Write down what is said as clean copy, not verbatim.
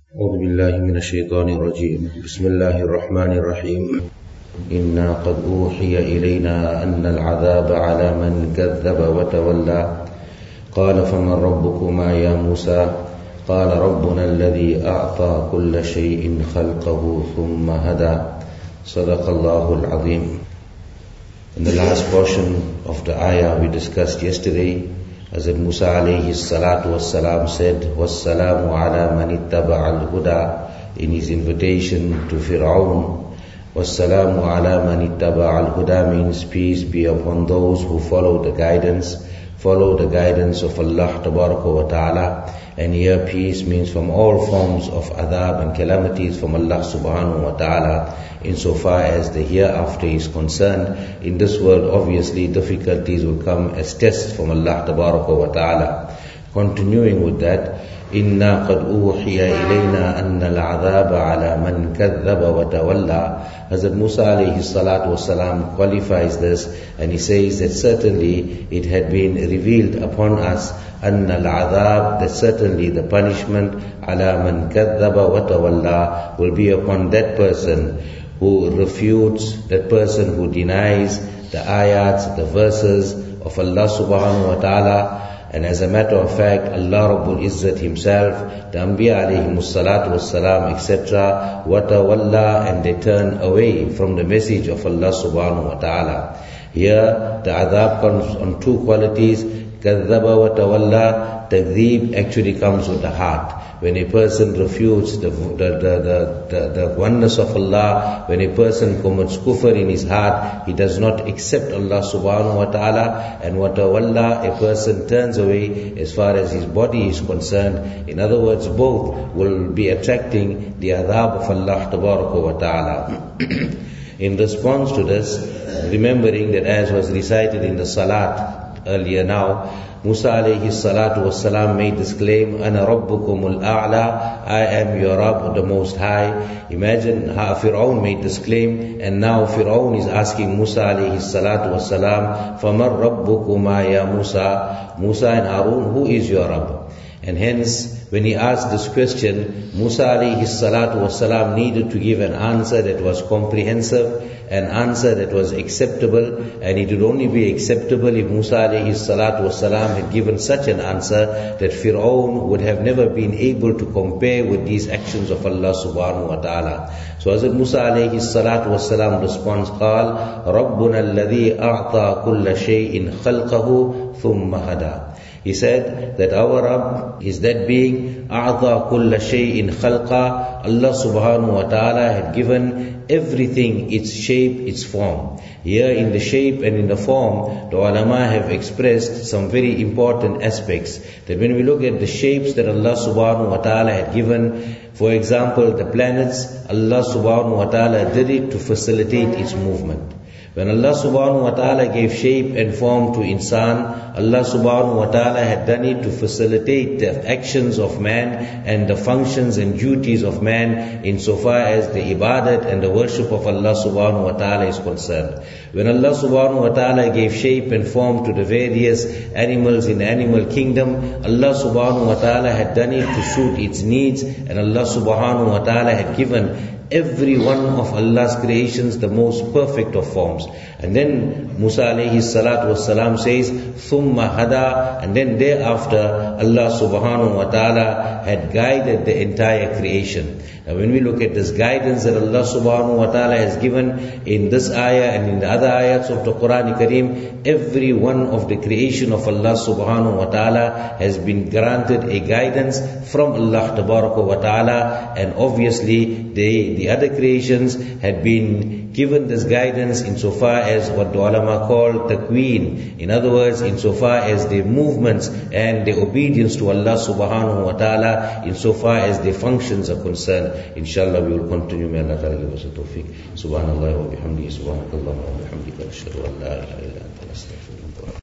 أعوذ بالله من الشيطان الرجيم. بسم الله الرحمن الرحيم. إنا قد أوحي إلينا أن العذاب على من كذب وتولى قال فمن ربكما يا موسى قال ربنا الذي أعطى كل شيء خلقه ثم هدى صدق الله العظيم. In the last portion of the ayah we discussed yesterday, Hazrat Musa alayhi salatu wassalam said, "Wassalamu ala man ittaba al-huda," in his invitation to Fir'aun. Wassalamu ala man ittaba al-huda means peace be upon those who follow the guidance of Allah tabaraka wa ta'ala. And here peace means from all forms of adab and calamities from Allah subhanahu wa ta'ala, insofar as the hereafter is concerned. In this world obviously difficulties will come as tests from Allah tabaraka wa ta'ala. Continuing with that, إِنَّا قَدْ أُوحِيَ إِلَيْنَا أَنَّ الْعَذَابَ عَلَى مَنْ كَذَّبَ وَتَوَلَّى. Hazrat Musa alayhi salatu wasalam qualifies this, and he says that certainly it had been revealed upon us أَنَّ الْعَذَابَ, that certainly the punishment عَلَى مَنْ كَذَّبَ وَتَوَلَّى will be upon that person who refutes, that person who denies the ayats, the verses of Allah subhanahu wa ta'ala. And as a matter of fact, Allah Rabbul Izzat himself, the Anbiya alayhimus salatu wassalam, etc., watawalla, and they turn away from the message of Allah subhanahu wa ta'ala. Here, the adhab comes on two qualities. Kadhaba wa tawalla. Takdeeb actually comes with the heart. When a person refutes the oneness of Allah, when a person commits kufr in his heart, he does not accept Allah subhanahu wa ta'ala. And wa tawalla, a person turns away as far as his body is concerned. In other words, both will be attracting the adhab of Allah tabaraka wa ta'ala. In response to this, remembering that as was recited in the salat earlier now, Musa alayhi salatu wassalam made this claim, "Ana rabbukumul a'la," I am your Rabb, the Most High. Imagine how Fir'aun made this claim, and now Fir'aun is asking Musa alayhi salatu wassalam, "Faman rabbukuma ya Musa?" Musa and Harun, who is your Rabb? And hence, when he asked this question, Musa alayhi salatu wasalam needed to give an answer that was comprehensive, an answer that was acceptable, and it would only be acceptable if Musa alayhi salatu wasalam had given such an answer that Fir'aun would have never been able to compare with these actions of Allah subhanahu wa ta'ala. So Hazrat Musa alayhi salatu wasalam responds, قال ربنا الذي أعطى كل شيء خلقه ثم هدى. He said that our Rabb is that being, أعطى كل شيء خلقا. Allah subhanahu wa ta'ala had given everything its shape, its form. Here in the shape and in the form, the ulama have expressed some very important aspects. That when we look at the shapes that Allah subhanahu wa ta'ala had given, for example, the planets, Allah subhanahu wa ta'ala did it to facilitate its movement. When Allah subhanahu wa ta'ala gave shape and form to insan, Allah subhanahu wa ta'ala had done it to facilitate the actions of man and the functions and duties of man insofar as the ibadat and the worship of Allah subhanahu wa ta'ala is concerned. When Allah subhanahu wa ta'ala gave shape and form to the various animals in the animal kingdom, Allah subhanahu wa ta'ala had done it to suit its needs, and Allah subhanahu wa ta'ala had given every one of Allah's creations the most perfect of forms. And then Musa alayhi salatu wassalam says, Thumma hada, and then thereafter Allah subhanahu wa ta'ala had guided the entire creation. Now when we look at this guidance that Allah subhanahu wa ta'ala has given in this ayah and in the other ayats of the Quran Kareem, every one of the creation of Allah subhanahu wa ta'ala has been granted a guidance from Allah tabaraka wa ta'ala, and obviously the other creations had been given this guidance insofar as what the ulama call taqween. In other words, insofar as their movements and their obedience to Allah subhanahu wa ta'ala, insofar as their functions are concerned. Inshallah we will continue. May Allah ta'ala give us a tawfiq. Subhanallah wa bihamdihi, subhanakallah wa bihamdika, ashhadu an la ilaha illa anta, astaghfiruka.